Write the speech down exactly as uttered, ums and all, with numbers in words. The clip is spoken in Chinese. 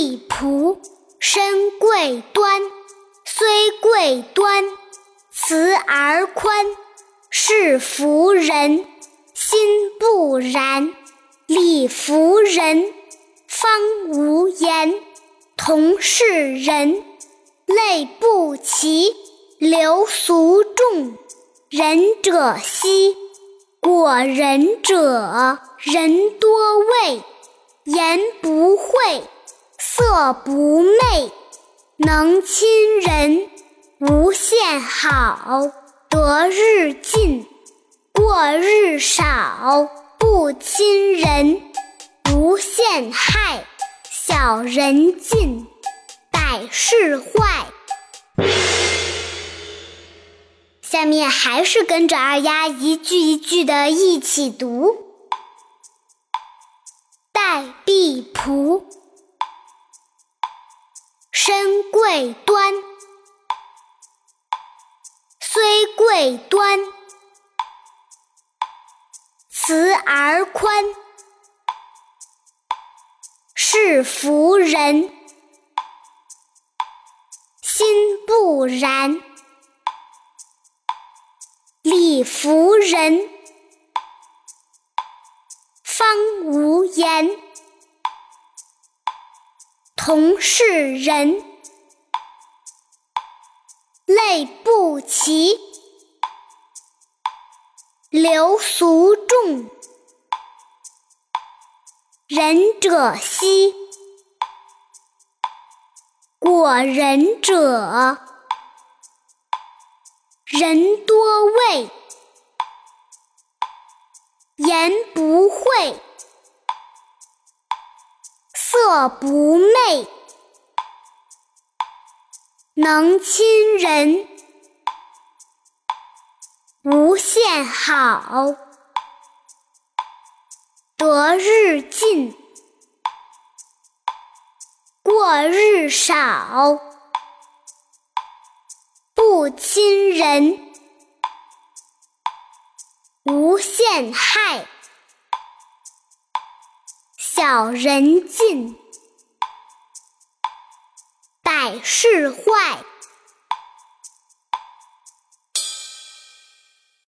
必仆，身贵端，虽贵端，慈而宽，是服人，心不然，理服人，方无言，同是人，类不齐，流俗众，仁者稀，果仁者人多畏，言不讳，色不昧，能亲人，无限好，得日进，过日少，不亲人，无限害，小人尽，百事坏。下面还是跟着二丫一句一句的一起读。戴必仆，身贵端，虽贵端，慈而宽，是服人，心不然，理服人，方无言，同是人，类不齐，流俗众，仁者稀，果仁者人多畏，言不讳，色不昧，能亲人，无限好，得日进，过日少，不亲人，无限害，小人尽，百事坏。